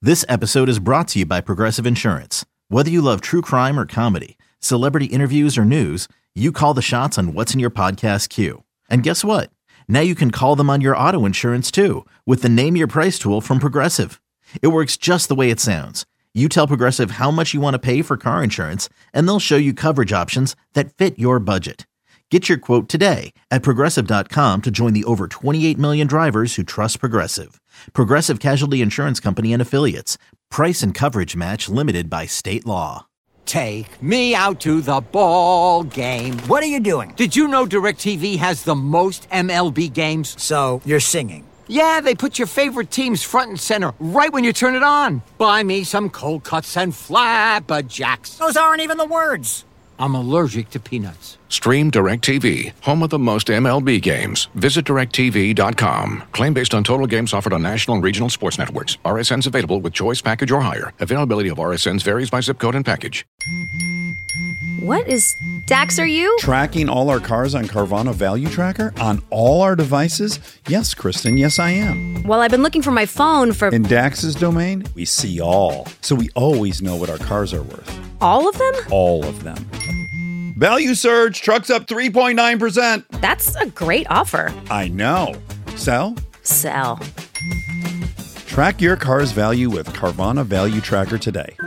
This episode is brought to you by Progressive Insurance. Whether you love true crime or comedy, celebrity interviews or news, you call the shots on what's in your podcast queue. And guess what? Now you can call them on your auto insurance too with the Name Your Price tool from Progressive. It works just the way it sounds. You tell Progressive how much you want to pay for car insurance, and they'll show you coverage options that fit your budget. Get your quote today at Progressive.com to join the over 28 million drivers who trust Progressive. Progressive Casualty Insurance Company and Affiliates. Price and coverage match limited by state law. Take me out to the ball game. What are you doing? Did you know DirecTV has the most MLB games? So, you're singing. Yeah, they put your favorite teams front and center right when you turn it on. Buy me some cold cuts and flapjacks. Those aren't even the words. I'm allergic to peanuts. Stream DirecTV, home of the most MLB games. Visit DirecTV.com. Claim based on total games offered on national and regional sports networks. RSNs available with choice package or higher. Availability of RSNs varies by zip code and package. What is... Dax, are you? Tracking all our cars on Carvana Value Tracker on all our devices? Yes, Kristen, yes I am. Well, I've been looking for my phone for... In Dax's domain, we see all. So we always know what our cars are worth. All of them? All of them. Value surge, trucks up 3.9%. That's a great offer. I know. Sell? Sell. Track your car's value with Carvana Value Tracker today.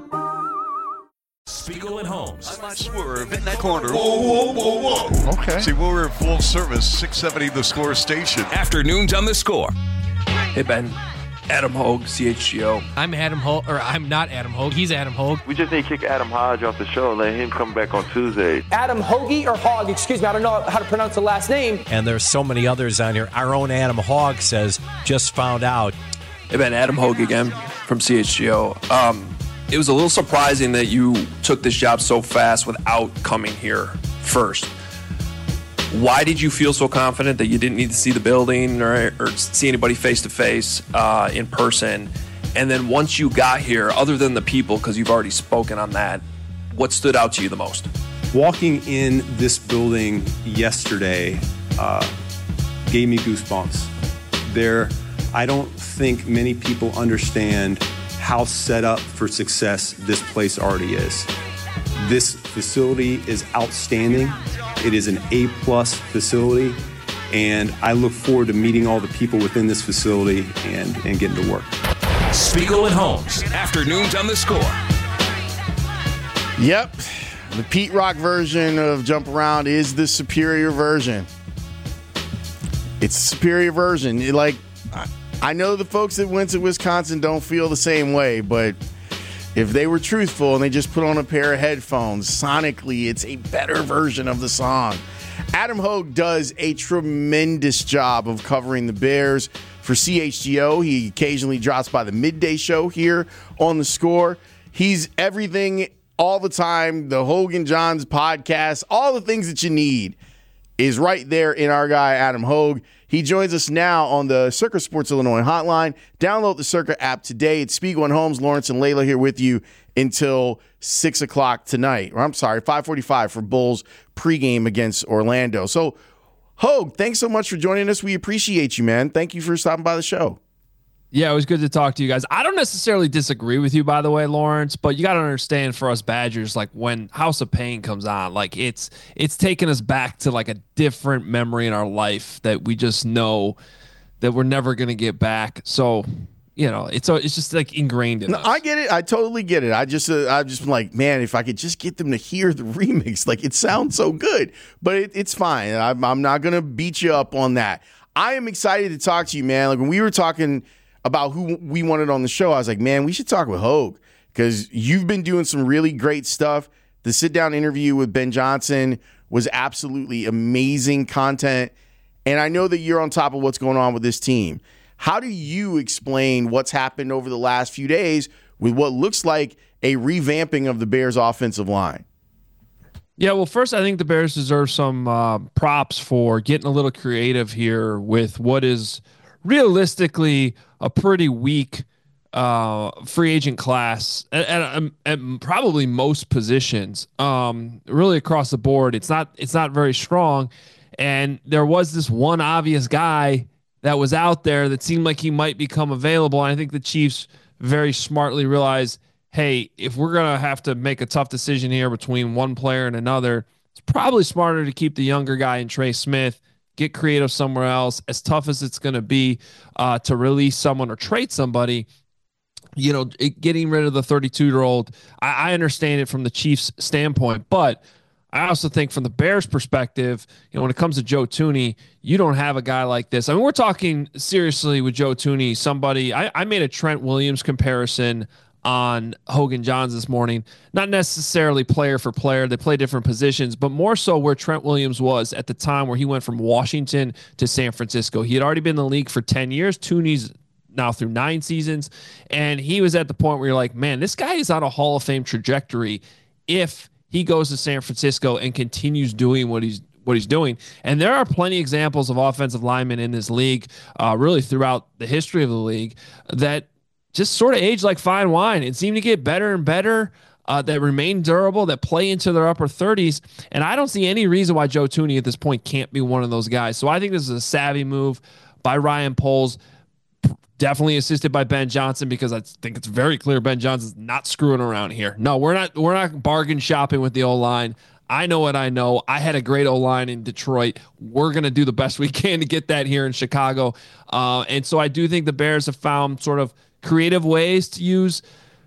Spiegel and Holmes. I might swerve in that corner. Whoa, whoa, whoa, whoa. Okay. See, we're in full service, 670 The Score station. Afternoons on The Score. Hey, Ben. Adam Hogue, CHGO. I'm Adam Hogue, or I'm not Adam Hogue. He's Adam Hogue. We just need to kick Adam Hodge off the show and let him come back on Tuesday. Adam Hoagie or Hogg, excuse me, I don't know how to pronounce the last name. And there's so many others on here. Our own Adam Hogg says, just found out. Hey, Ben, Adam Hogue again from CHGO. It was a little surprising that you took this job so fast without coming here first. Why did you feel so confident that you didn't need to see the building or see anybody face-to-face in person? And then once you got here, other than the people, because you've already spoken on that, what stood out to you the most? Walking in this building yesterday gave me goosebumps. I don't think many people understand how set up for success this place already is. This facility is outstanding. It is an A-plus facility, and I look forward to meeting all the people within this facility and getting to work. Spiegel and Holmes, afternoons on The Score. Yep, the Pete Rock version of Jump Around is the superior version. It's a superior version. I know the folks that went to Wisconsin don't feel the same way, but if they were truthful and they just put on a pair of headphones, sonically, it's a better version of the song. Adam Hogue does a tremendous job of covering the Bears for CHGO. He occasionally drops by the midday show here on The Score. He's everything all the time. The Hogan Johns podcast, all the things that you need is right there in our guy, Adam Hogue. He joins us now on the Circa Sports Illinois hotline. Download the Circa app today. It's Spiegel and Holmes, Lawrence and Layla here with you until 6 o'clock tonight. Or I'm sorry, 5:45 for Bulls pregame against Orlando. So, Hogue, thanks so much for joining us. We appreciate you, man. Thank you for stopping by the show. Yeah, it was good to talk to you guys. I don't necessarily disagree with you, by the way, Lawrence, but you got to understand for us Badgers, like when House of Pain comes on, like it's taken us back to like a different memory in our life that we just know that we're never going to get back. So, it's just like ingrained in us. I get it. I totally get it. I'm just like, man, if I could just get them to hear the remix, like it sounds so good, but it's fine. I'm not going to beat you up on that. I am excited to talk to you, man. Like when we were talking about who we wanted on the show, I was like, man, we should talk with Hogue because you've been doing some really great stuff. The sit-down interview with Ben Johnson was absolutely amazing content, and I know that you're on top of what's going on with this team. How do you explain what's happened over the last few days with what looks like a revamping of the Bears' offensive line? Yeah, well, first, I think the Bears deserve some props for getting a little creative here with what is realistically a pretty weak free agent class at probably most positions, really across the board. It's not very strong. And there was this one obvious guy that was out there that seemed like he might become available. And I think the Chiefs very smartly realized, hey, if we're going to have to make a tough decision here between one player and another, it's probably smarter to keep the younger guy in Trey Smith, get creative somewhere else. As tough as it's going to be to release someone or trade somebody, getting rid of the 32-year-old, I understand it from the Chiefs' standpoint, but I also think from the Bears' perspective, when it comes to Joe Thuney, you don't have a guy like this. I mean, we're talking seriously with Joe Thuney, somebody, I made a Trent Williams comparison on Hogan Johns this morning, not necessarily player for player. They play different positions, but more so where Trent Williams was at the time where he went from Washington to San Francisco. He had already been in the league for 10 years. Thuney's now through 9 seasons. And he was at the point where you're like, man, this guy is on a Hall of Fame trajectory if he goes to San Francisco and continues doing what he's doing. And there are plenty of examples of offensive linemen in this league, really throughout the history of the league, that just sort of age like fine wine and seem to get better and better, that remain durable, that play into their upper 30s. And I don't see any reason why Joe Thuney at this point can't be one of those guys. So I think this is a savvy move by Ryan Poles, definitely assisted by Ben Johnson, because I think it's very clear Ben Johnson's not screwing around here. No, we're not bargain shopping with the O-line. I know what I know. I had a great O-line in Detroit. We're going to do the best we can to get that here in Chicago. And so I do think the Bears have found sort of creative ways to use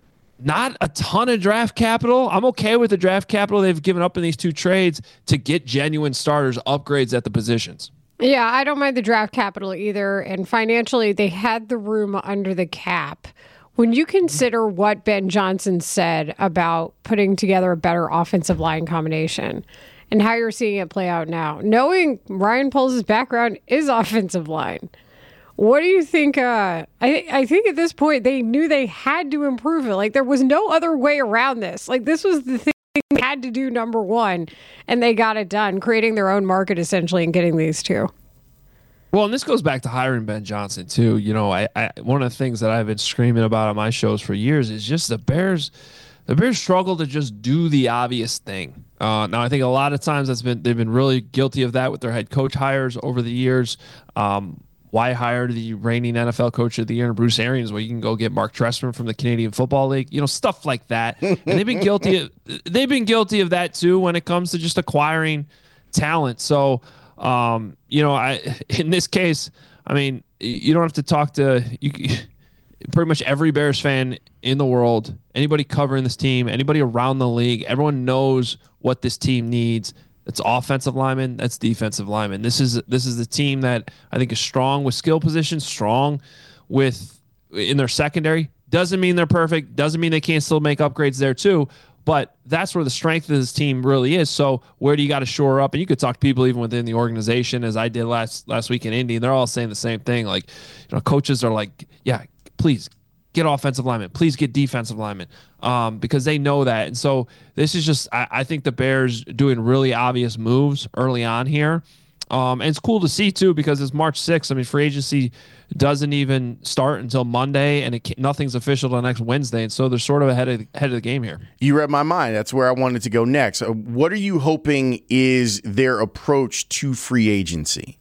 not a ton of draft capital. I'm okay with the draft capital they've given up in these 2 trades to get genuine starters, upgrades at the positions. Yeah, I don't mind the draft capital either. And financially, they had the room under the cap. When you consider what Ben Johnson said about putting together a better offensive line combination and how you're seeing it play out now, knowing Ryan Poles' background is offensive line, what do you think? I think at this point, they knew they had to improve it. Like, there was no other way around this. Like, this was the thing they had to do, number one, and they got it done, creating their own market, essentially, and getting these 2. Well, and this goes back to hiring Ben Johnson, too. I one of the things that I've been screaming about on my shows for years is just the Bears struggle to just do the obvious thing. Now, I think a lot of times they've been really guilty of that with their head coach hires over the years. Why hire the reigning NFL Coach of the Year, Bruce Arians, where you can go get Mark Trestman from the Canadian Football League, stuff like that. And they've been guilty of that too when it comes to just acquiring talent. So, in this case, I mean, you don't have to talk to pretty much every Bears fan in the world, anybody covering this team, anybody around the league. Everyone knows what this team needs. It's offensive linemen. That's defensive linemen. This is the team that I think is strong with skill positions, strong in their secondary. Doesn't mean they're perfect. Doesn't mean they can't still make upgrades there too. But that's where the strength of this team really is. So where do you got to shore up? And you could talk to people even within the organization, as I did last week in Indy, and they're all saying the same thing. Like, coaches are like, yeah, please get offensive linemen. Please get defensive linemen, because they know that. And so this is just, I think the Bears doing really obvious moves early on here. And it's cool to see, too, because it's March 6th. I mean, free agency doesn't even start until Monday, and nothing's official till next Wednesday. And so they're sort of ahead of the game here. You read my mind. That's where I wanted to go next. What are you hoping is their approach to free agency?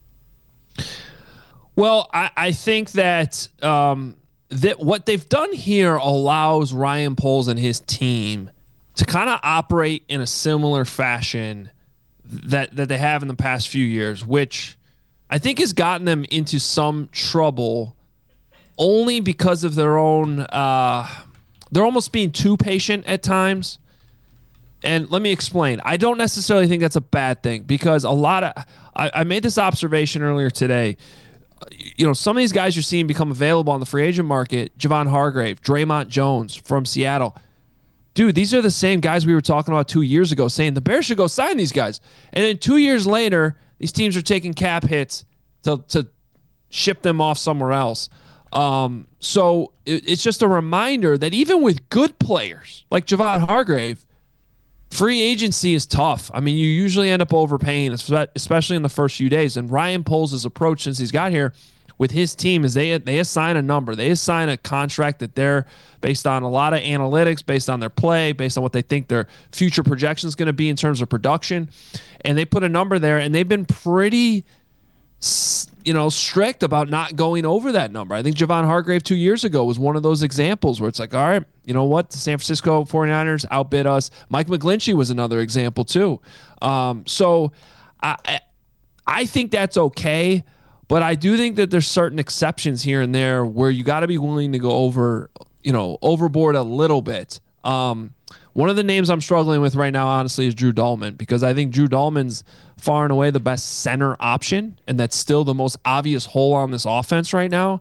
Well, I think that that what they've done here allows Ryan Poles and his team to kind of operate in a similar fashion that they have in the past few years, which I think has gotten them into some trouble only because of their own they're almost being too patient at times. And let me explain. I don't necessarily think that's a bad thing, because I made this observation earlier today. Some of these guys you're seeing become available on the free agent market, Javon Hargrave, Draymond Jones from Seattle. Dude, these are the same guys we were talking about 2 years ago, saying the Bears should go sign these guys. And then 2 years later, these teams are taking cap hits to ship them off somewhere else. So it's just a reminder that even with good players like Javon Hargrave, free agency is tough. I mean, you usually end up overpaying, especially in the first few days. And Ryan Poles' approach since he's got here with his team is they assign a number. They assign a contract that they're based on a lot of analytics, based on their play, based on what they think their future projection is going to be in terms of production. And they put a number there, and they've been pretty strict about not going over that number. I think Javon Hargrave 2 years ago was one of those examples where it's like, all right, you know what? The San Francisco 49ers outbid us. Mike McGlinchey was another example too. So I think that's okay, but I do think that there's certain exceptions here and there where you got to be willing to go overboard a little bit. One of the names I'm struggling with right now, honestly, is Drew Dahlman, because I think Drew Dahlman's far and away the best center option, and that's still the most obvious hole on this offense right now.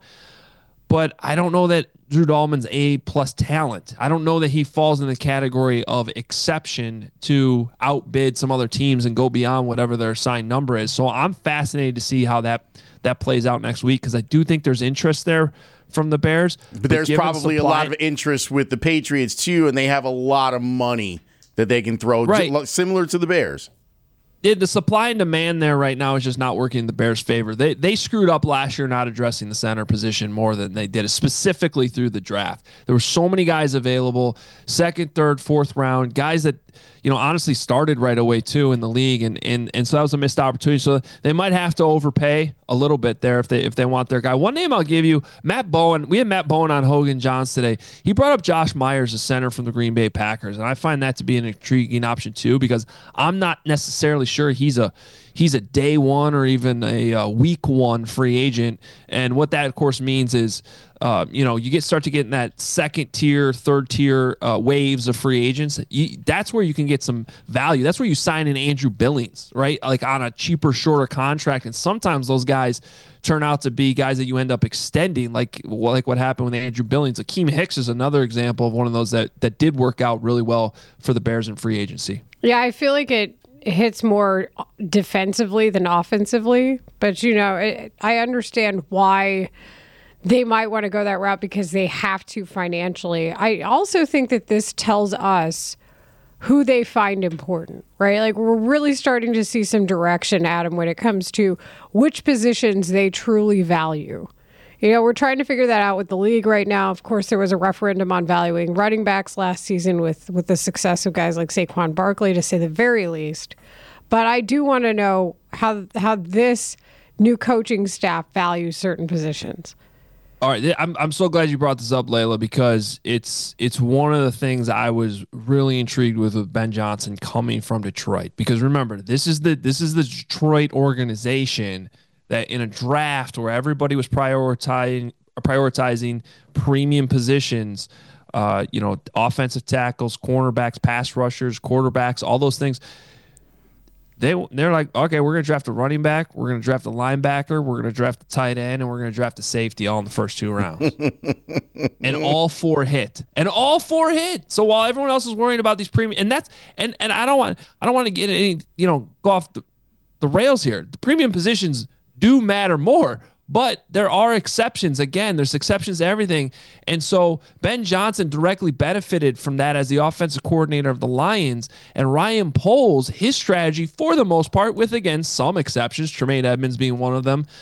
But I don't know that Drew Dahlman's A-plus talent. I don't know that he falls in the category of exception to outbid some other teams and go beyond whatever their assigned number is. So I'm fascinated to see how that plays out next week, because I do think there's interest there from the Bears. But there's probably a lot of interest with the Patriots too, and they have a lot of money that they can throw, right, similar to the Bears. The supply and demand there right now is just not working in the Bears' favor. They screwed up last year not addressing the center position more than they did, specifically through the draft. There were so many guys available, second, third, fourth round, guys that honestly started right away too in the league, and so that was a missed opportunity. So they might have to overpay a little bit there if they want their guy. One name I'll give you, Matt Bowen. We had Matt Bowen on Hogan Johns today. He brought up Josh Myers, a center from the Green Bay Packers, and I find that to be an intriguing option too, because I'm not necessarily sure he's a day one or even a week one free agent. And what that, of course, means is, you start to get in that second tier, third tier waves of free agents. That's where you can get some value. That's where you sign in Andrew Billings, right? Like on a cheaper, shorter contract. And sometimes those guys turn out to be guys that you end up extending, like what happened with Andrew Billings. Akeem Hicks is another example of one of those that did work out really well for the Bears in free agency. Yeah, I feel like it hits more defensively than offensively, but I understand why they might want to go that route, because they have to financially. I also think that this tells us who they find important, right? Like, we're really starting to see some direction, Adam, when it comes to which positions they truly value. We're trying to figure that out with the league right now. Of course, there was a referendum on valuing running backs last season with the success of guys like Saquon Barkley, to say the very least. But I do want to know how this new coaching staff values certain positions. All right, I'm so glad you brought this up, Layla, because it's one of the things I was really intrigued with Ben Johnson coming from Detroit. Because remember, this is the Detroit organization that in a draft where everybody was prioritizing premium positions, offensive tackles, cornerbacks, pass rushers, quarterbacks, all those things. They're like, okay, we're going to draft a running back, we're going to draft a linebacker, we're going to draft a tight end, and we're going to draft a safety all in the first 2 rounds. And all four hit. So while everyone else is worrying about these premium, and I don't want to get any, go off the rails here. The premium positions do matter more, but there are exceptions. Again, there's exceptions to everything. And so Ben Johnson directly benefited from that as the offensive coordinator of the Lions. And Ryan Poles, his strategy for the most part, with, again, some exceptions, Tremaine Edmonds being one of them,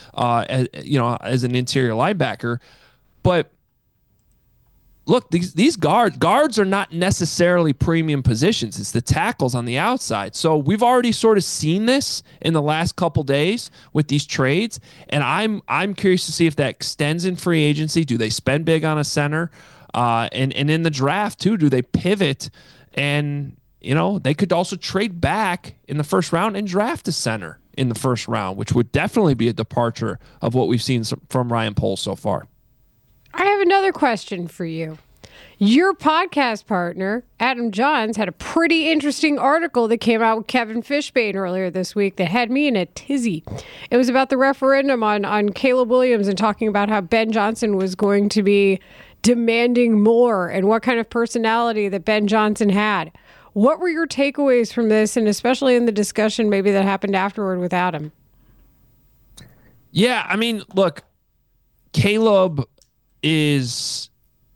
as an interior linebacker. But look, these guards are not necessarily premium positions. It's the tackles on the outside. So we've already sort of seen this in the last couple days with these trades, and I'm curious to see if that extends in free agency. Do they spend big on a center? And in the draft too, do they pivot? And they could also trade back in the first round and draft a center in the first round, which would definitely be a departure of what we've seen from Ryan Poles so far. I have another question for you. Your podcast partner, Adam Johns, had a pretty interesting article that came out with Kevin Fishbane earlier this week that had me in a tizzy. It was about the referendum on Caleb Williams and talking about how Ben Johnson was going to be demanding more and what kind of personality that Ben Johnson had. What were your takeaways from this, and especially in the discussion maybe that happened afterward with Adam? Yeah, I mean, look, Caleb is,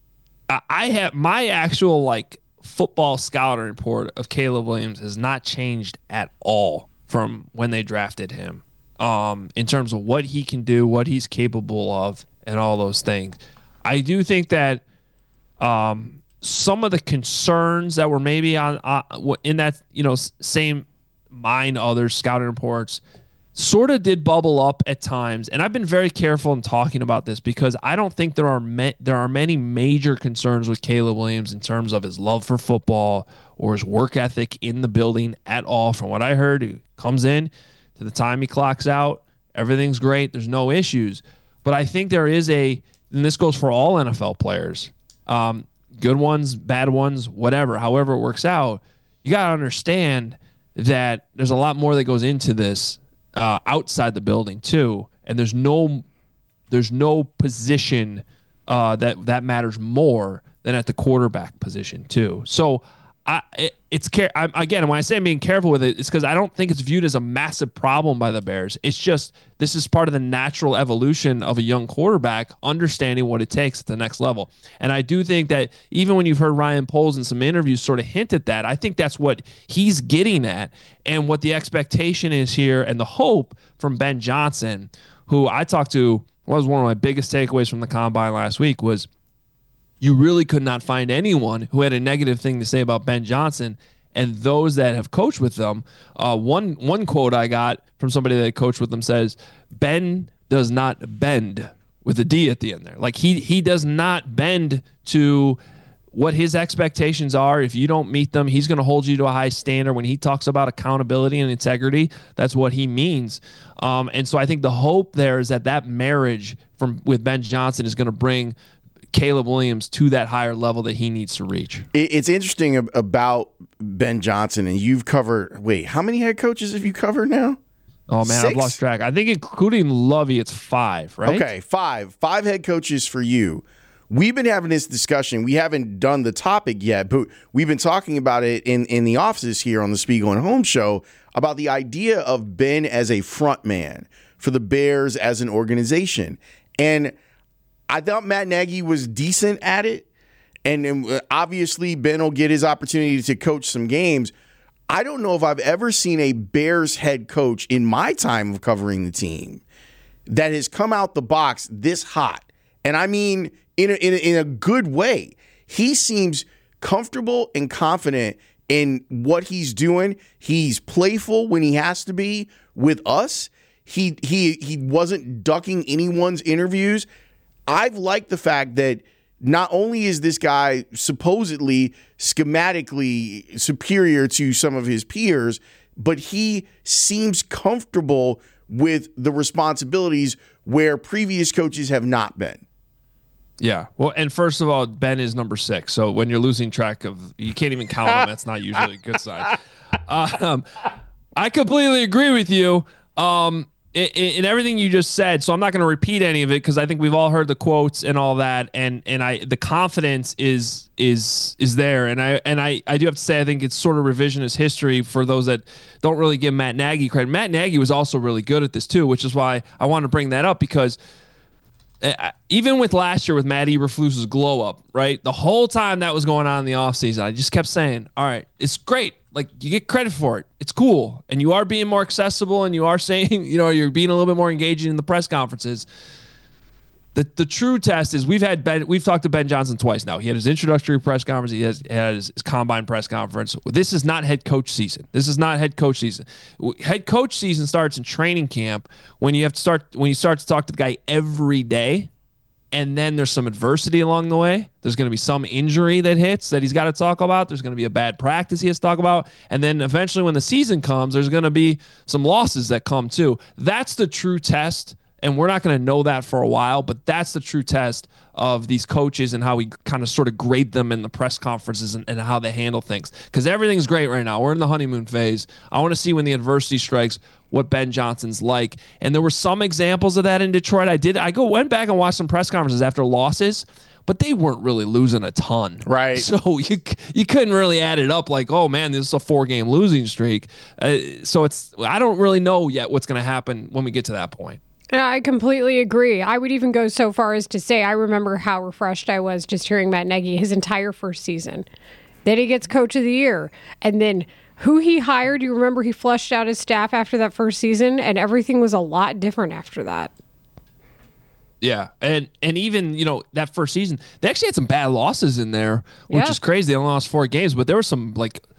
I have my actual football scouting report of Caleb Williams has not changed at all from when they drafted him, in terms of what he can do, what he's capable of, and all those things. I do think that some of the concerns that were maybe on in that same mind, other scouting reports, sort of did bubble up at times, and I've been very careful in talking about this because I don't think there are many major concerns with Caleb Williams in terms of his love for football or his work ethic in the building at all. From what I heard, he comes in to the time he clocks out, everything's great, there's no issues. But I think there is and this goes for all NFL players, good ones, bad ones, whatever, however it works out, you got to understand that there's a lot more that goes into this outside the building too, and there's no position that matters more than at the quarterback position too. So again, when I say I'm being careful with it, it's because I don't think it's viewed as a massive problem by the Bears. It's just this is part of the natural evolution of a young quarterback understanding what it takes at the next level. And I do think that even when you've heard Ryan Poles in some interviews sort of hint at that, I think that's what he's getting at and what the expectation is here and the hope from Ben Johnson, who I talked to, was one of my biggest takeaways from the Combine last week was you really could not find anyone who had a negative thing to say about Ben Johnson. And those that have coached with them, one quote I got from somebody that coached with them says, Ben does not bend with a D at the end there. Like he does not bend to what his expectations are. If you don't meet them, he's going to hold you to a high standard. When he talks about accountability and integrity, that's what he means. And so I think the hope there is that marriage with Ben Johnson is going to bring Caleb Williams to that higher level that he needs to reach. It's interesting about Ben Johnson, and you've covered, how many head coaches have you covered now? Oh, man, 6? I've lost track. I think including Lovey, it's 5, right? Okay, 5. 5 head coaches for you. We've been having this discussion. We haven't done the topic yet, but we've been talking about it in the offices here on the Spiegel and Holmes show about the idea of Ben as a front man for the Bears as an organization. And I thought Matt Nagy was decent at it, and obviously Ben will get his opportunity to coach some games. I don't know if I've ever seen a Bears head coach in my time of covering the team that has come out the box this hot. And I mean in a good way. He seems comfortable and confident in what he's doing. He's playful when he has to be with us. He wasn't ducking anyone's interviews. I've liked the fact that not only is this guy supposedly schematically superior to some of his peers, but he seems comfortable with the responsibilities where previous coaches have not been. Yeah. Well, and first of all, Ben is number 6. So when you're losing track of, you can't even count them. That's not usually a good sign. I completely agree with you. In everything you just said, so I'm not going to repeat any of it because I think we've all heard the quotes and all that, and the confidence is there, and I do have to say I think it's sort of revisionist history for those that don't really give Matt Nagy credit. Matt Nagy was also really good at this too, which is why I want to bring that up because even with last year with Matt Eberflus's glow up, right, the whole time that was going on in the offseason, I just kept saying, all right, it's great. Like, you get credit for it. It's cool. And you are being more accessible and you are saying, you're being a little bit more engaging in the press conferences. The true test is we've talked to Ben Johnson twice now. He had his introductory press conference. He had his combine press conference. This is not head coach season. Head coach season starts in training camp when you start to talk to the guy every day. And then there's some adversity along the way. There's going to be some injury that hits that he's got to talk about. There's going to be a bad practice he has to talk about. And then eventually when the season comes, there's going to be some losses that come too. That's the true test. And we're not going to know that for a while, but that's the true test of these coaches and how we kind of sort of grade them in the press conferences and how they handle things. Because everything's great right now. We're in the honeymoon phase. I want to see when the adversity strikes what Ben Johnson's like. And there were some examples of that in Detroit. Went back and watched some press conferences after losses, but they weren't really losing a ton. Right. So you couldn't really add it up like, oh man, this is a 4-game losing streak. So I don't really know yet what's going to happen when we get to that point. I completely agree. I would even go so far as to say I remember how refreshed I was just hearing Matt Nagy his entire first season. Then he gets Coach of the Year. And then who he hired, you remember he flushed out his staff after that first season, and everything was a lot different after that. Yeah, and even, that first season, they actually had some bad losses in there, which is crazy. They only lost 4 games, but there were some,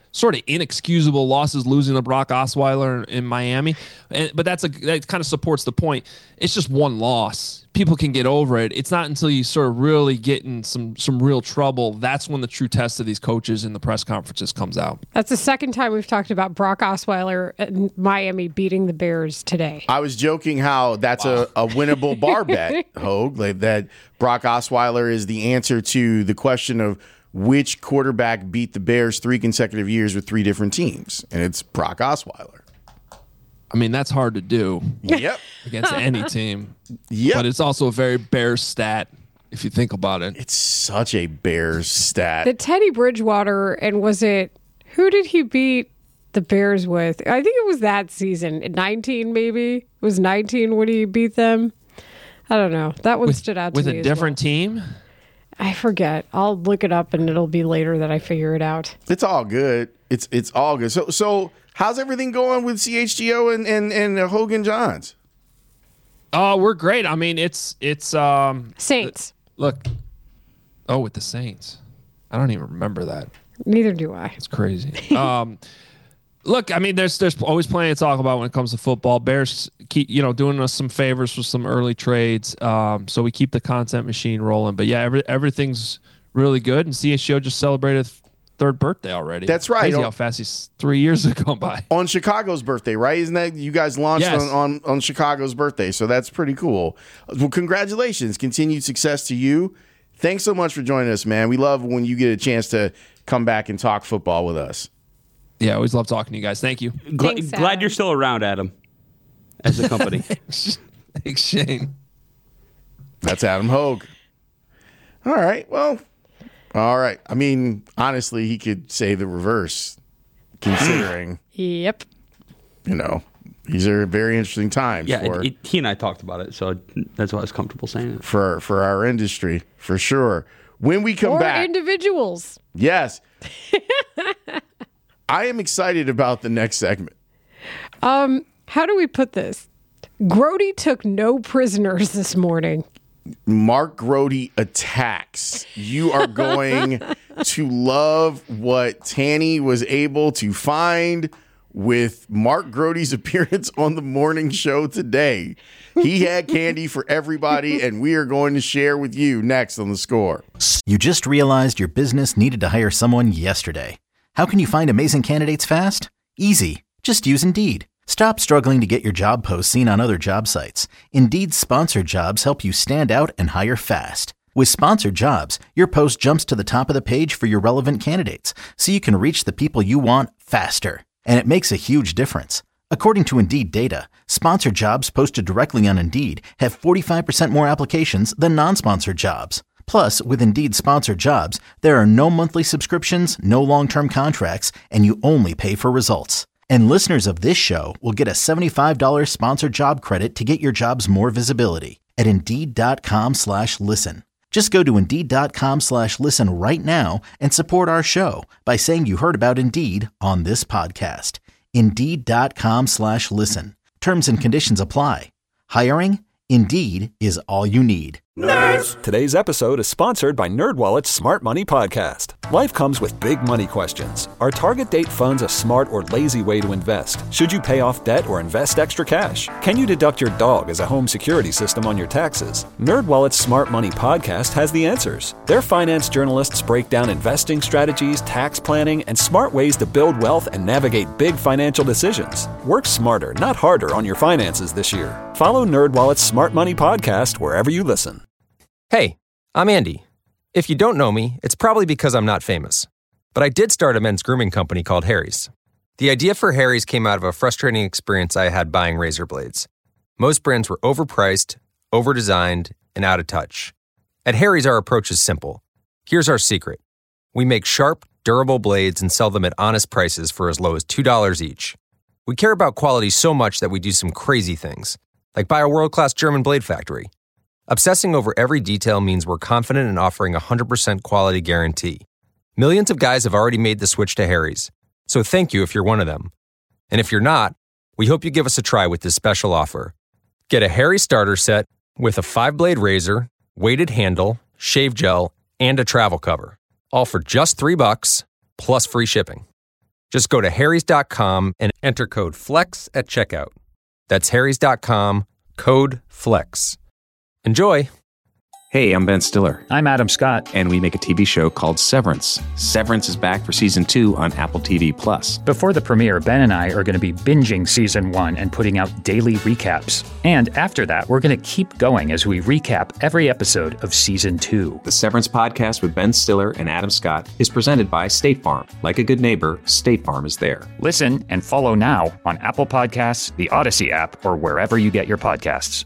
sort of inexcusable losses, losing to Brock Osweiler in Miami. But that kind of supports the point. It's just one loss. People can get over it. It's not until you sort of really get in some real trouble. That's when the true test of these coaches in the press conferences comes out. That's the second time we've talked about Brock Osweiler and Miami beating the Bears today. I was joking how that's a winnable bar bet, Hogue, like that Brock Osweiler is the answer to the question of which quarterback beat the Bears 3 consecutive years with 3 different teams, and it's Brock Osweiler. I mean, that's hard to do. Yep. Against any team. Yep. But it's also a very Bears stat if you think about it. It's such a Bears stat. The Teddy Bridgewater, and who did he beat the Bears with? I think it was that season. 19 maybe? It was 19 when he beat them. I don't know. That one stood out to me. With a different team? I forget. I'll look it up and it'll be later that I figure it out. It's all good. It's all good. So how's everything going with CHGO and Hogan Johns? We're great. I mean, it's Saints. Look. Oh, with the Saints. I don't even remember that. Neither do I. It's crazy. Look, I mean, there's always plenty to talk about when it comes to football. Bears keep, doing us some favors with some early trades, so we keep the content machine rolling. But yeah, everything's really good, and CHGO just celebrated 3rd birthday already. That's right. Crazy how fast these 3 years have gone by. On Chicago's birthday, right? Isn't that you guys launched on Chicago's birthday? So that's pretty cool. Well, congratulations. Continued success to you. Thanks so much for joining us, man. We love when you get a chance to come back and talk football with us. Yeah, I always love talking to you guys. Thank you. Thanks, glad you're still around, Adam, as a company. Thanks, Shane. That's Adam Hogue. All right. Well, all right. I mean, honestly, he could say the reverse, considering. Yep. These are very interesting times. Yeah, he and I talked about it, so that's why I was comfortable saying it. For our industry, for sure. When we come back. Individuals. Yes. I am excited about the next segment. How do we put this? Grody took no prisoners this morning. Mark Grody attacks. You are going to love what Tanny was able to find with Mark Grody's appearance on the morning show today. He had candy for everybody, and we are going to share with you next on The Score. You just realized your business needed to hire someone yesterday. How can you find amazing candidates fast? Easy. Just use Indeed. Stop struggling to get your job posts seen on other job sites. Indeed's sponsored jobs help you stand out and hire fast. With sponsored jobs, your post jumps to the top of the page for your relevant candidates, so you can reach the people you want faster. And it makes a huge difference. According to Indeed data, sponsored jobs posted directly on Indeed have 45% more applications than non-sponsored jobs. Plus, with Indeed sponsored jobs, there are no monthly subscriptions, no long-term contracts, and you only pay for results. And listeners of this show will get a $75 sponsored job credit to get your jobs more visibility at Indeed.com/listen. Just go to Indeed.com/listen right now and support our show by saying you heard about Indeed on this podcast. Indeed.com/listen. Terms and conditions apply. Hiring? Indeed is all you need. Nerds! Today's episode is sponsored by NerdWallet's Smart Money Podcast. Life comes with big money questions. Are target date funds a smart or lazy way to invest? Should you pay off debt or invest extra cash? Can you deduct your dog as a home security system on your taxes? NerdWallet's Smart Money Podcast has the answers. Their finance journalists break down investing strategies, tax planning, and smart ways to build wealth and navigate big financial decisions. Work smarter, not harder on your finances this year. Follow NerdWallet's Smart Money Podcast wherever you listen. Hey, I'm Andy. If you don't know me, it's probably because I'm not famous. But I did start a men's grooming company called Harry's. The idea for Harry's came out of a frustrating experience I had buying razor blades. Most brands were overpriced, overdesigned, and out of touch. At Harry's, our approach is simple. Here's our secret. We make sharp, durable blades and sell them at honest prices for as low as $2 each. We care about quality so much that we do some crazy things, like buy a world-class German blade factory. Obsessing over every detail means we're confident in offering a 100% quality guarantee. Millions of guys have already made the switch to Harry's, so thank you if you're one of them. And if you're not, we hope you give us a try with this special offer. Get a Harry starter set with a 5-blade razor, weighted handle, shave gel, and a travel cover. All for just $3 plus free shipping. Just go to harrys.com and enter code FLEX at checkout. That's harrys.com, code FLEX. Enjoy! Hey, I'm Ben Stiller. I'm Adam Scott. And we make a TV show called Severance. Severance is back for Season 2 on Apple TV+. Before the premiere, Ben and I are going to be binging Season 1 and putting out daily recaps. And after that, we're going to keep going as we recap every episode of Season 2. The Severance podcast with Ben Stiller and Adam Scott is presented by State Farm. Like a good neighbor, State Farm is there. Listen and follow now on Apple Podcasts, the Odyssey app, or wherever you get your podcasts.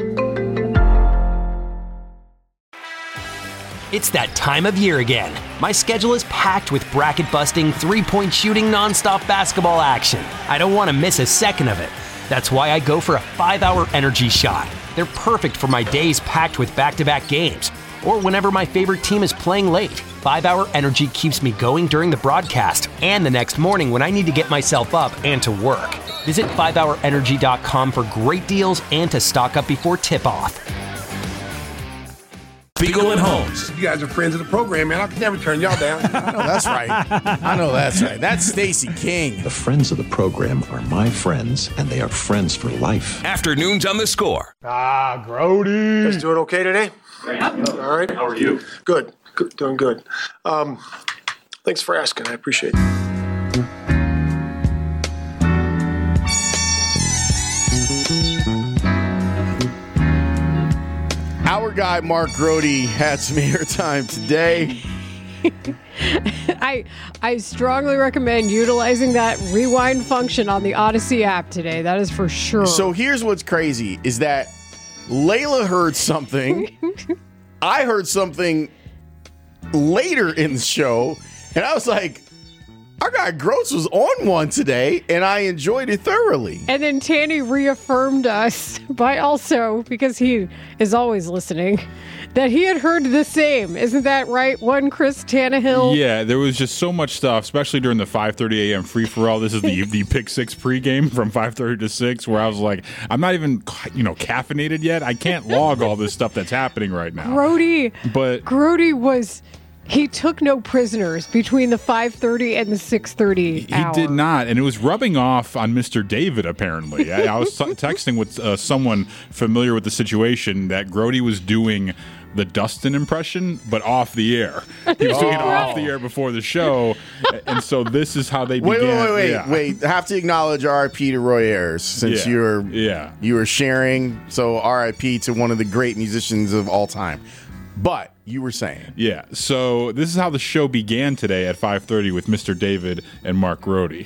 It's that time of year again. My schedule is packed with bracket-busting, three-point shooting, nonstop basketball action. I don't want to miss a second of it. That's why I go for a 5-hour energy shot. They're perfect for my days packed with back-to-back games, or whenever my favorite team is playing late. 5-hour energy keeps me going during the broadcast and the next morning when I need to get myself up and to work. Visit 5hourenergy.com for great deals and to stock up before tip-off. Spiegel and Holmes. You guys are friends of the program, man. I can never turn y'all down. I know that's right. I know that's right. That's Stacey King. The friends of the program are my friends, and they are friends for life. Afternoons on the Score. Grody. Guys doing okay today? All right. How are you? Good. Doing good. Thanks for asking. I appreciate it. Our guy, Mark Grody, had some airtime today. I strongly recommend utilizing that rewind function on the Odyssey app today. That is for sure. So here's what's crazy is that Layla heard something. I heard something later in the show, and I was like, our guy Gross was on one today, and I enjoyed it thoroughly. And then Tanny reaffirmed us by also, because he is always listening, that he had heard the same. Isn't that right? One Chris Tannehill. Yeah, there was just so much stuff, especially during the 5:30 a.m. free-for-all. This is the Pick 6 pregame from 5:30 to 6, where I was like, I'm not even, caffeinated yet. I can't log all this stuff that's happening right now. Grody was... He took no prisoners between the 5:30 and the 6:30 hour. He did not, and it was rubbing off on Mr. David, apparently. I was texting with someone familiar with the situation that Grody was doing the Dustin impression, but off the air. He was doing it off the air before the show, and so this is how they began. Wait. I have to acknowledge RIP to Roy Ayers, since you were sharing, so RIP to one of the great musicians of all time. But you were saying. Yeah, so this is how the show began today at 5:30 with Mr. David and Mark Grody.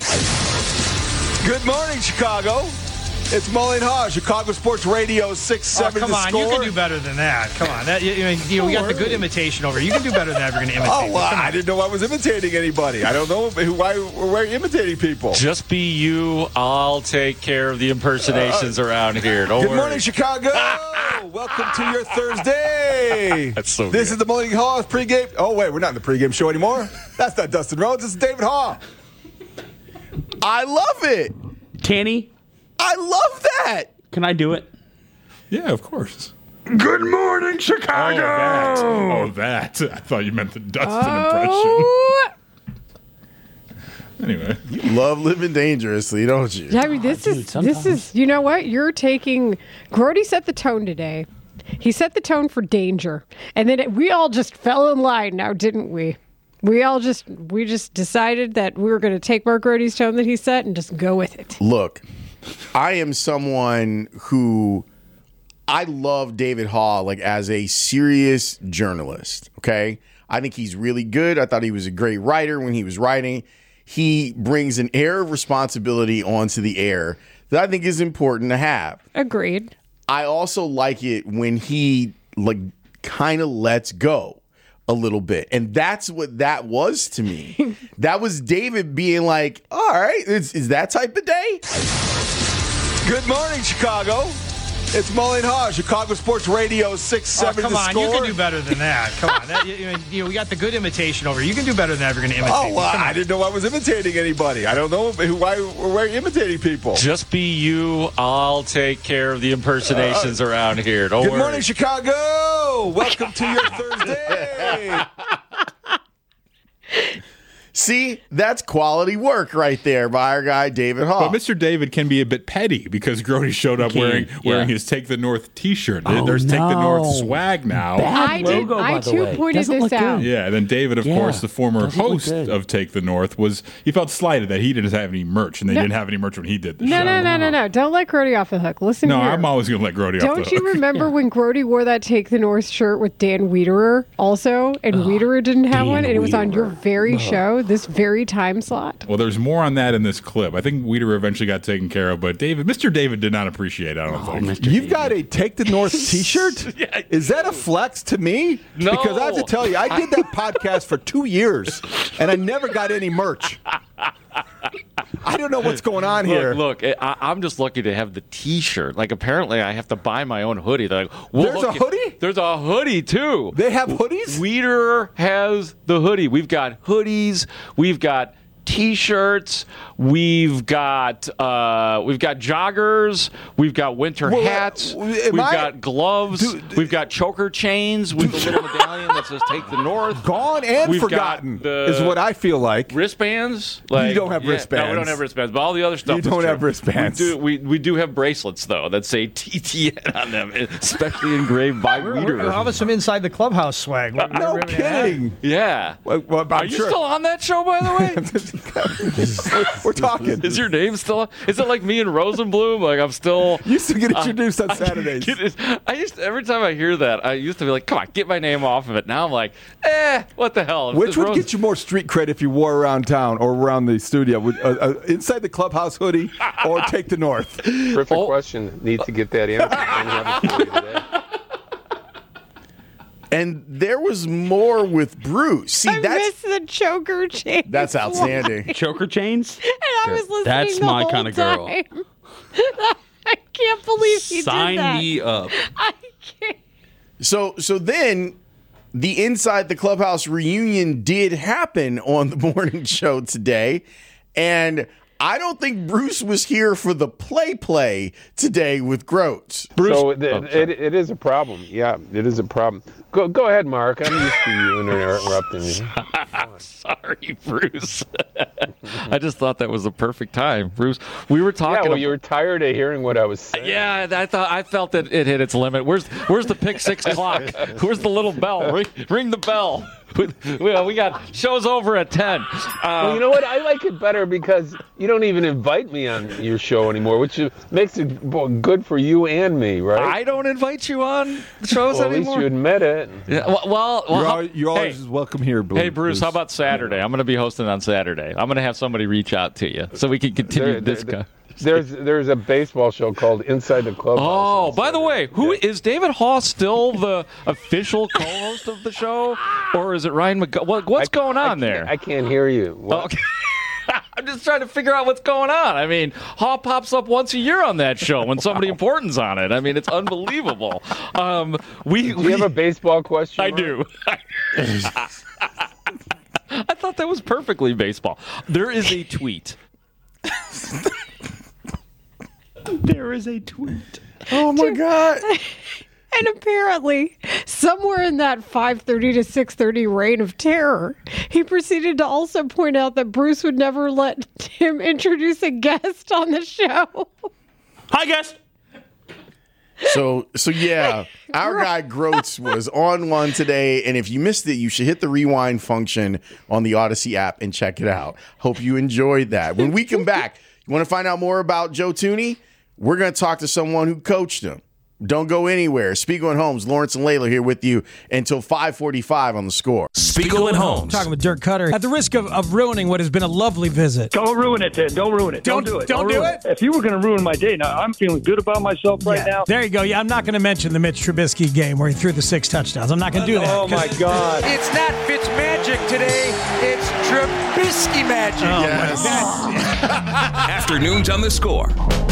Good morning, Chicago. It's Mully and Haw, Chicago Sports Radio 670. Come on, you can do better than that. Come on, we got the good imitation over here. You can do better than that if you're going to imitate. Oh, well, I didn't know I was imitating anybody. I don't know why we're imitating people. Just be you. I'll take care of the impersonations around here. Don't worry. Good morning, Chicago. Welcome to your Thursday. That's so This is the Mully and Haw pregame. Oh, wait, we're not in the pregame show anymore. That's not Dustin Rhodes. This is David Haw. I love it. Tanny? I love that. Can I do it? Yeah, of course. Good morning, Chicago. Oh, that. I thought you meant the Dustin impression. Anyway. You love living dangerously, don't you? Yeah, I mean, this is, you know what? Grody set the tone today. He set the tone for danger. And then we all just fell in line now, didn't we? We just decided that we were going to take Mark Grody's tone that he set and just go with it. Look, I am someone who I love David Haw as a serious journalist, okay? I think he's really good. I thought he was a great writer when he was writing. He brings an air of responsibility onto the air that I think is important to have. Agreed. I also like it when he kind of lets go a little bit. And that's what that was to me. That was David being like, all right, is that type of day? Good morning, Chicago. It's Mully and Haw, Chicago Sports Radio 670. Come on, you can do better than that. Come on, we got the good imitation over here. You can do better than that if you're going to imitate. Oh, well, I didn't know I was imitating anybody. I don't know why we're imitating people. Just be you. I'll take care of the impersonations around here. Don't worry. Good morning, Chicago. Welcome to your Thursday. See, that's quality work right there by our guy David Hall. But Mr. David can be a bit petty because Grody showed up wearing his Take the North T-shirt. There's Take the North swag now. I too pointed this out. Yeah, and then David, of course, the former host of Take the North, he felt slighted that he didn't have any merch, and they didn't have any merch when he did the show. No. Don't let Grody off the hook. Listen here. No, I'm always going to let Grody off the hook. Don't you remember when Grody wore that Take the North shirt with Dan Wiederer also, and Wiederer didn't have one, and it was on your very show, this very time slot? Well, there's more on that in this clip. I think Wiederer eventually got taken care of, but Mr. David did not appreciate it, I don't think. You've got a Take the North T-shirt? Is that a flex to me? No. Because I have to tell you, I did that podcast for 2 years, and I never got any merch. I don't know what's going on here. Look, I'm just lucky to have the T-shirt. Like, apparently I have to buy my own hoodie. They're like, there's a hoodie? There's a hoodie, too. They have hoodies? Wiederer has the hoodie. We've got hoodies. We've got T-shirts. We've got joggers. We've got winter hats. We've got gloves. We've got choker chains with the little medallion that says "Take the North." Gone and forgotten is what I feel like. Wristbands. You don't have wristbands. No, we don't have wristbands. But all the other stuff. You don't have wristbands. We do have bracelets though that say TTN on them, especially engraved by Wiederer. How about some inside the clubhouse swag? No kidding. Yeah. Are you still on that show, by the way? We're talking. Is your name still? Is it like me and Rosenblum? Like I'm still. You used to get introduced on Saturdays. Every time I hear that, I used to be like, "Come on, get my name off of it." Now I'm like, what the hell? Which would get you more street cred if you wore around town or around the studio? Inside the clubhouse hoodie or Take the North? Perfect question. Need to get that answer. And there was more with Bruce. See, I missed the choker chains. That's outstanding. Choker chains? And I was listening That's the my whole kind of girl. time. I can't believe he Sign did that. me up. I can't. So then the Inside the Clubhouse reunion did happen on the morning show today. And I don't think Bruce was here for the play today with Groats. Bruce. So it is a problem. Yeah, it is a problem. Go ahead, Mark. I'm used to you interrupting me. Sorry, Bruce. I just thought that was the perfect time, Bruce. We were talking. Yeah, well, you were tired of hearing what I was saying. Yeah, I felt that it hit its limit. Where's the pick 6 clock? Where's the little bell? Ring the bell. We got shows over at 10. Well, you know what? I like it better because you don't even invite me on your show anymore, which makes it good for you and me, right? I don't invite you on shows anymore. At least you admit it. Yeah, well, you're always welcome here, Bruce. Hey, Bruce, how about Saturday? I'm going to be hosting on Saturday. I'm going to have somebody reach out to you so we can continue this guy. There's a baseball show called Inside the Clubhouse. Oh, by the way, is David Haw still the official co-host of the show, or is it Ryan McGowan? What's going on there? I can't hear you. Okay. I'm just trying to figure out what's going on. I mean, Haw pops up once a year on that show when somebody important's on it. I mean, it's unbelievable. Do you have a baseball question? I do. I thought that was perfectly baseball. There is a tweet. There is a tweet. Oh, my God. And apparently, somewhere in that 5:30 to 6:30 reign of terror, he proceeded to also point out that Bruce would never let him introduce a guest on the show. Hi, guest. So yeah, our guy Groats was on one today, and if you missed it, you should hit the rewind function on the Odyssey app and check it out. Hope you enjoyed that. When we come back, you want to find out more about Joe Thuney? We're going to talk to someone who coached him. Don't go anywhere. Spiegel and Holmes, Lawrence and Layla here with you until 5:45 on The Score. Spiegel and Holmes. Talking with Dirk Cutter. At the risk of ruining what has been a lovely visit. Don't ruin it, Ted. Don't ruin it. Don't do it. Don't do it. If you were going to ruin my day, now I'm feeling good about myself right now. There you go. Yeah, I'm not going to mention the Mitch Trubisky game where he threw the 6 touchdowns. I'm not going to do that. Oh, my God. It's not Fitz magic today. It's Trubisky magic. Oh, yes. Afternoons on The Score.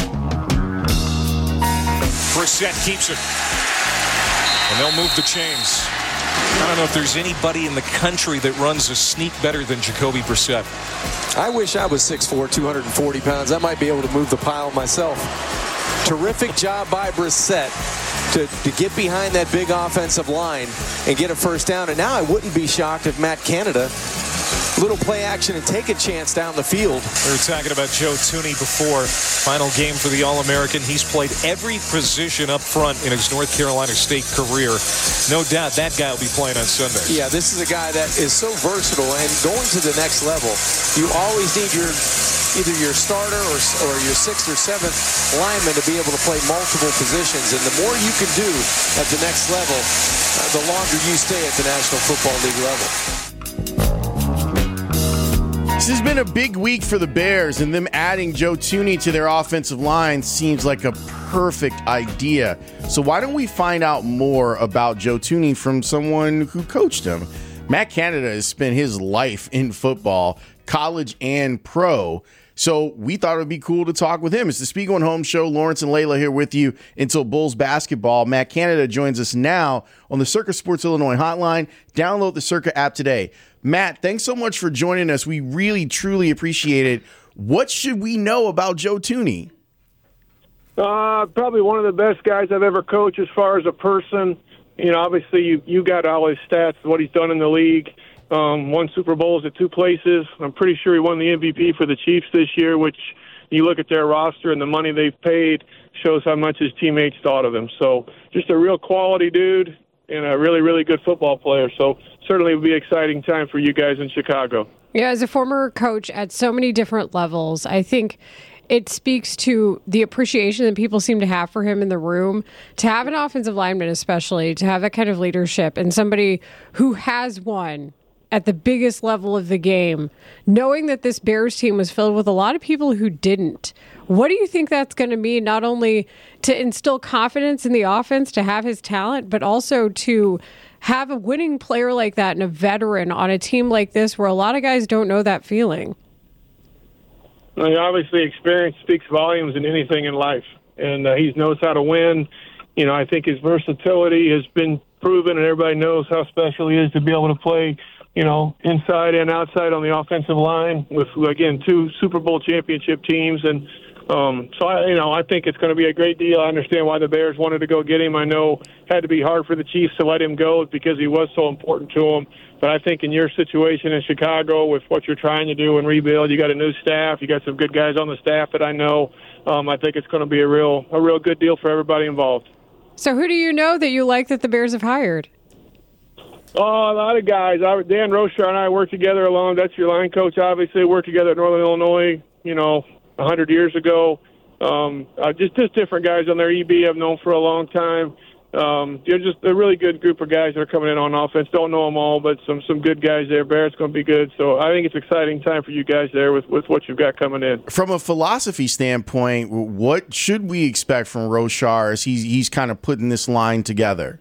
Brissett keeps it. And they'll move the chains. I don't know if there's anybody in the country that runs a sneak better than Jacoby Brissett. I wish I was 6'4", 240 pounds. I might be able to move the pile myself. Terrific job by Brissett to get behind that big offensive line and get a first down. And now I wouldn't be shocked if Matt Canada little play action and take a chance down the field. We were talking about Joe Thuney before. Final game for the All-American. He's played every position up front in his North Carolina State career. No doubt that guy will be playing on Sunday. Yeah, this is a guy that is so versatile, and going to the next level, you always need either your starter or your 6th or 7th lineman to be able to play multiple positions. And the more you can do at the next level, the longer you stay at the National Football League level. This has been a big week for the Bears, and them adding Joe Thuney to their offensive line seems like a perfect idea. So why don't we find out more about Joe Thuney from someone who coached him? Matt Canada has spent his life in football, college and pro. So we thought it would be cool to talk with him. It's the Spiegel and Holmes Show. Lawrence and Layla here with you until Bulls basketball. Matt Canada joins us now on the Circa Sports Illinois hotline. Download the Circa app today. Matt, thanks so much for joining us. We really, truly appreciate it. What should we know about Joe Thuney? Probably one of the best guys I've ever coached as far as a person. You know, obviously you got all his stats, what he's done in the league. Won Super Bowls at 2 places. I'm pretty sure he won the MVP for the Chiefs this year, which you look at their roster and the money they've paid shows how much his teammates thought of him. So just a real quality dude and a really, really good football player. So certainly it would be an exciting time for you guys in Chicago. Yeah, as a former coach at so many different levels, I think it speaks to the appreciation that people seem to have for him in the room. To have an offensive lineman, especially, to have that kind of leadership and somebody who has won at the biggest level of the game, knowing that this Bears team was filled with a lot of people who didn't. What do you think that's going to mean, not only to instill confidence in the offense, to have his talent, but also to have a winning player like that and a veteran on a team like this where a lot of guys don't know that feeling? Well, obviously, experience speaks volumes in anything in life, and he knows how to win. You know, I think his versatility has been proven, and everybody knows how special he is to be able to play, you know, inside and outside on the offensive line with, again, 2 Super Bowl championship teams. And so, I think it's going to be a great deal. I understand why the Bears wanted to go get him. I know it had to be hard for the Chiefs to let him go because he was so important to them. But I think in your situation in Chicago with what you're trying to do and rebuild, you got a new staff, you got some good guys on the staff that I know. I think it's going to be a real good deal for everybody involved. So who do you know that you like that the Bears have hired? Oh, a lot of guys. Dan Rochar and I worked together along. That's your line coach, obviously. Worked together at Northern Illinois, 100 years ago. Just different guys on their EB I've known for a long time. They're just a really good group of guys that are coming in on offense. Don't know them all, but some good guys there. Barrett's going to be good. So I think it's an exciting time for you guys there with what you've got coming in. From a philosophy standpoint, what should we expect from Rochar as he's kind of putting this line together?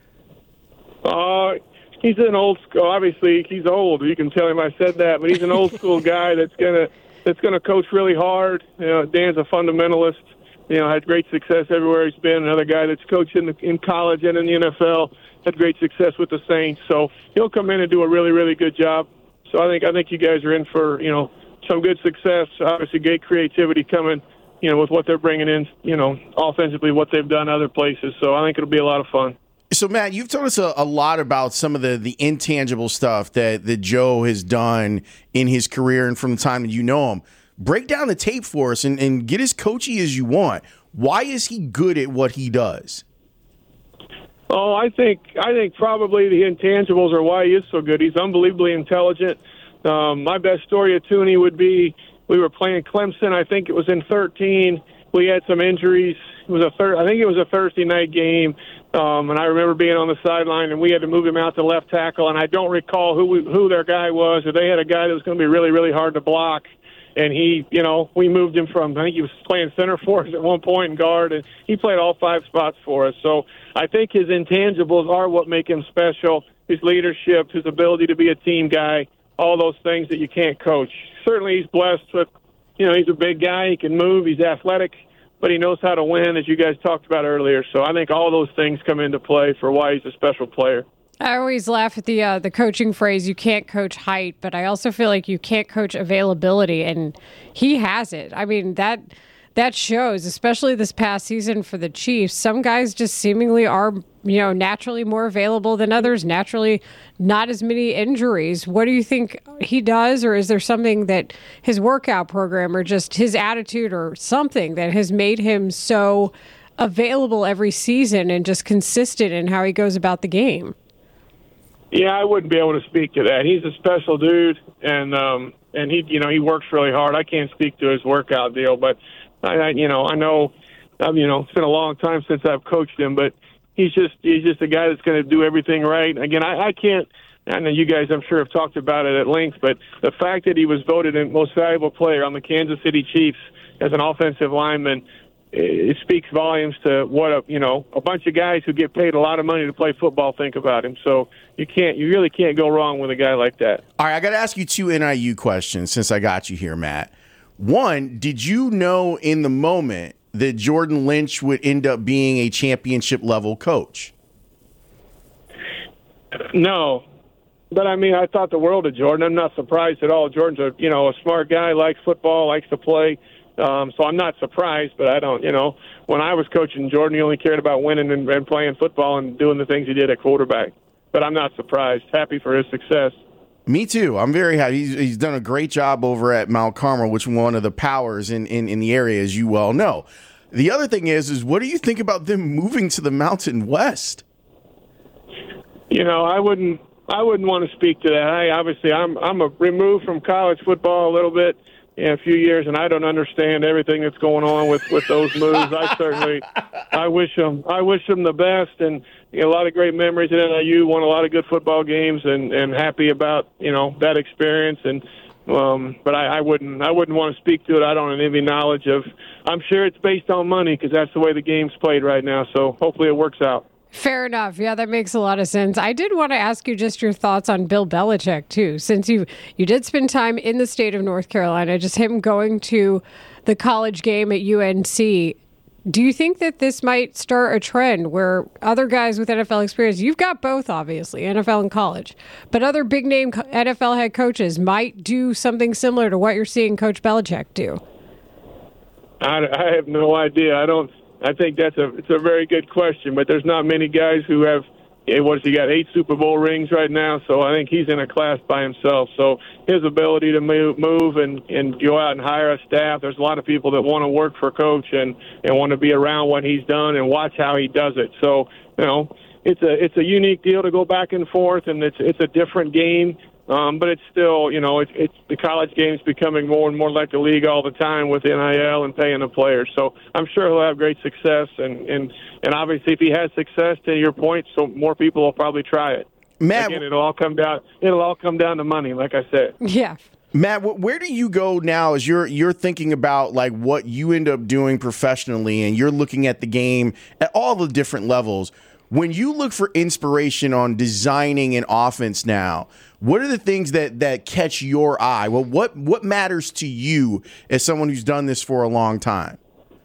He's an old school. Obviously, he's old. You can tell him I said that, but he's an old school guy that's gonna coach really hard. Dan's a fundamentalist. Had great success everywhere he's been. Another guy that's coached in college and in the NFL, had great success with the Saints. So he'll come in and do a really, really good job. So I think you guys are in for some good success. Obviously, great creativity coming. With what they're bringing in. Offensively, what they've done other places. So I think it'll be a lot of fun. So, Matt, you've told us a lot about some of the intangible stuff that Joe has done in his career and from the time that you know him. Break down the tape for us and get as coachy as you want. Why is he good at what he does? Oh, I think probably the intangibles are why he is so good. He's unbelievably intelligent. My best story of Thuney would be we were playing Clemson. I think it was in 2013. We had some injuries. I think it was a Thursday night game. And I remember being on the sideline, and we had to move him out to left tackle. And I don't recall who their guy was, or they had a guy that was going to be really, really hard to block. And we moved him from, I think he was playing center for us at one point and guard, and he played all 5 spots for us. So I think his intangibles are what make him special, his leadership, his ability to be a team guy, all those things that you can't coach. Certainly he's blessed with, he's a big guy, he can move, he's athletic, but he knows how to win, as you guys talked about earlier. So I think all those things come into play for why he's a special player. I always laugh at the coaching phrase, you can't coach height, but I also feel like you can't coach availability, and he has it. I mean, that that shows, especially this past season for the Chiefs. Some guys just seemingly are, naturally more available than others, naturally not as many injuries. What do you think he does, or is there something that his workout program or just his attitude or something that has made him so available every season and just consistent in how he goes about the game? Yeah, I wouldn't be able to speak to that. He's a special dude, and he, he works really hard. I can't speak to his workout deal, but I know, it's been a long time since I've coached him, but he's just a guy that's going to do everything right. Again, I can't. I know you guys, I'm sure, have talked about it at length, but the fact that he was voted in most valuable player on the Kansas City Chiefs as an offensive lineman, it speaks volumes to what a bunch of guys who get paid a lot of money to play football think about him. So you really can't go wrong with a guy like that. All right, I got to ask you 2 NIU questions since I got you here, Matt. One, did you know in the moment that Jordan Lynch would end up being a championship level coach? No. But, I thought the world of Jordan. I'm not surprised at all. Jordan's a smart guy, likes football, likes to play. So I'm not surprised, but I don't, when I was coaching Jordan, he only cared about winning and playing football and doing the things he did at quarterback. But I'm not surprised. Happy for his success. Me too. I'm very happy. He's done a great job over at Mount Carmel, which is one of the powers in the area, as you well know. The other thing is what do you think about them moving to the Mountain West? I wouldn't want to speak to that. I'm removed from college football a little bit in a few years, and I don't understand everything that's going on with those moves. I wish them the best, and a lot of great memories at NIU. Won a lot of good football games, and happy about that experience. And but I wouldn't want to speak to it. I don't have any knowledge of. I'm sure it's based on money because that's the way the game's played right now. So hopefully it works out. Fair enough. Yeah, that makes a lot of sense. I did want to ask you just your thoughts on Bill Belichick, too, since you did spend time in the state of North Carolina, just him going to the college game at UNC. Do you think that this might start a trend where other guys with NFL experience, you've got both, obviously, NFL and college, but other big-name NFL head coaches might do something similar to what you're seeing Coach Belichick do? I have no idea. I think it's a very good question, but there's not many guys who have, he got 8 Super Bowl rings right now, so I think he's in a class by himself. So his ability to move and go out and hire a staff, there's a lot of people that want to work for Coach and want to be around what he's done and watch how he does it. So, it's a unique deal to go back and forth, and it's a different game. But it's still, it's the college game's becoming more and more like the league all the time with NIL and paying the players. So I'm sure he'll have great success, and obviously if he has success, to your point, so more people will probably try it. Matt, again, it'll all come down to money, like I said. Yeah. Matt, where do you go now as you're thinking about like what you end up doing professionally, and you're looking at the game at all the different levels? When you look for inspiration on designing an offense now, what are the things that catch your eye? Well, what matters to you as someone who's done this for a long time?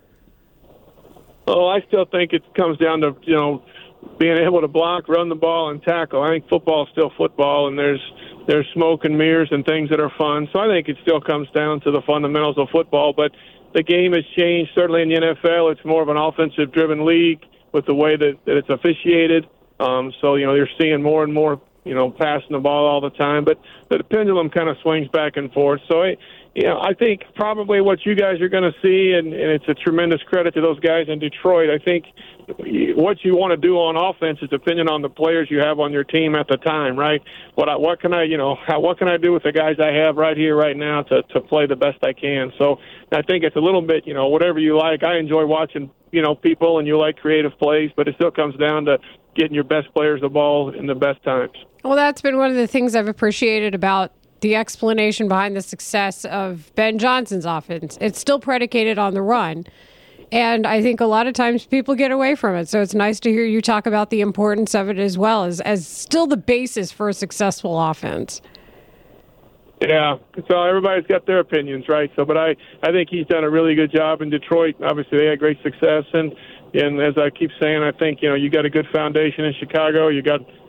Oh, I still think it comes down to, being able to block, run the ball, and tackle. I think football is still football, and there's smoke and mirrors and things that are fun. So I think it still comes down to the fundamentals of football. But the game has changed. Certainly in the NFL, it's more of an offensive-driven league with the way that it's officiated. So, you're seeing more and more, passing the ball all the time. But the pendulum kind of swings back and forth. So, I think probably what you guys are going to see, and it's a tremendous credit to those guys in Detroit, I think what you want to do on offense is dependent on the players you have on your team at the time, right? What can I do with the guys I have right here, right now to play the best I can? So I think it's a little bit, whatever you like. I enjoy watching, people, and you like creative plays, but it still comes down to getting your best players the ball in the best times. Well, that's been one of the things I've appreciated about the explanation behind the success of Ben Johnson's offense. It's still predicated on the run. And I think a lot of times people get away from it. So it's nice to hear you talk about the importance of it as well as still the basis for a successful offense. Yeah, so everybody's got their opinions, right? So, but I think he's done a really good job in Detroit. Obviously, they had great success, and as I keep saying, I think you got a good foundation in Chicago. You got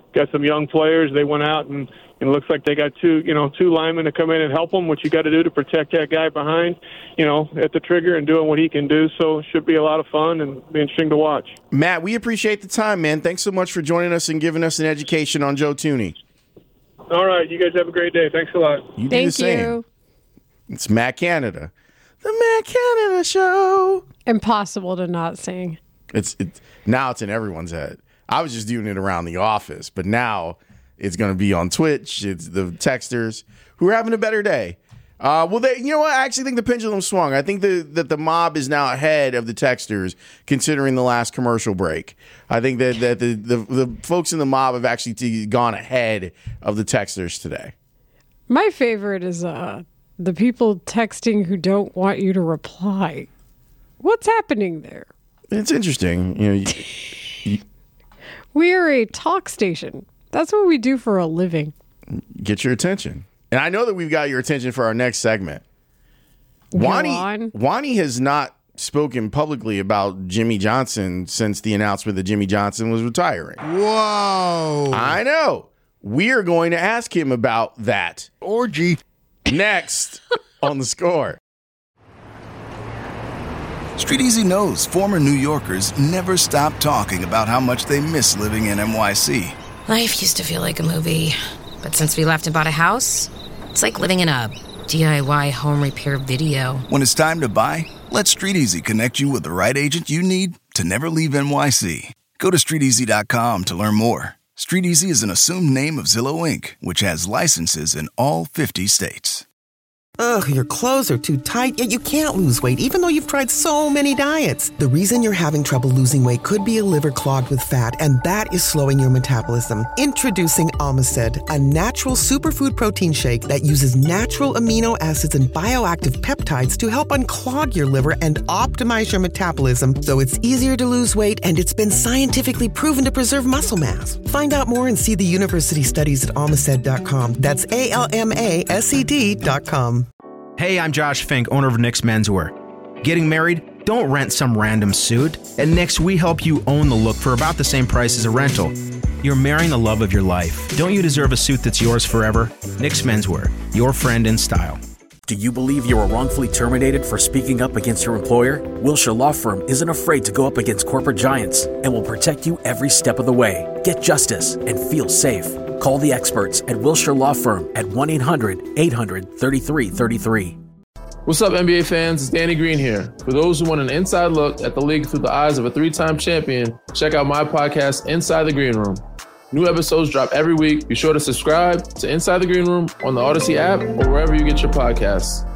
got some young players. They went out and it looks like they got two linemen to come in and help them, which you got to do to protect that guy behind, at the trigger and doing what he can do. So it should be a lot of fun and be interesting to watch. Matt, we appreciate the time, man. Thanks so much for joining us and giving us an education on Joe Thuney. All right. You guys have a great day. Thanks a lot. You do the same. It's Matt Canada. The Matt Canada Show. Impossible to not sing. It's now it's in everyone's head. I was just doing it around the office, but now it's going to be on Twitch. It's the texters who are having a better day. Well, you know what? I actually think the pendulum swung. I think that the mob is now ahead of the texters, considering the last commercial break. I think that the folks in the mob have actually gone ahead of the texters today. My favorite is the people texting who don't want you to reply. What's happening there? It's interesting. We are a talk station. That's what we do for a living. Get your attention. And I know that we've got your attention for our next segment. Wani has not spoken publicly about Jimmy Johnson since the announcement that Jimmy Johnson was retiring. Whoa. I know. We are going to ask him about that. Orgy. Next on The Score. Street Easy knows former New Yorkers never stop talking about how much they miss living in NYC. Life used to feel like a movie, but since we left and bought a house, it's like living in a DIY home repair video. When it's time to buy, let Street Easy connect you with the right agent you need to never leave NYC. Go to StreetEasy.com to learn more. Street Easy is an assumed name of Zillow Inc., which has licenses in all 50 states. Ugh, your clothes are too tight, yet you can't lose weight, even though you've tried so many diets. The reason you're having trouble losing weight could be a liver clogged with fat, and that is slowing your metabolism. Introducing Omicid, a natural superfood protein shake that uses natural amino acids and bioactive peptides to help unclog your liver and optimize your metabolism so it's easier to lose weight, and it's been scientifically proven to preserve muscle mass. Find out more and see the university studies at Omicid.com. That's ALMASED.com. Hey, I'm Josh Fink, owner of Nick's Menswear. Getting married? Don't rent some random suit. At Nick's, we help you own the look for about the same price as a rental. You're marrying the love of your life. Don't you deserve a suit that's yours forever? Nick's Menswear, your friend in style. Do you believe you were wrongfully terminated for speaking up against your employer? Wilshire Law Firm isn't afraid to go up against corporate giants and will protect you every step of the way. Get justice and feel safe. Call the experts at Wilshire Law Firm at 1-800-800-3333. What's up, NBA fans? It's Danny Green here. For those who want an inside look at the league through the eyes of a three-time champion, check out my podcast, Inside the Green Room. New episodes drop every week. Be sure to subscribe to Inside the Green Room on the Odyssey app or wherever you get your podcasts.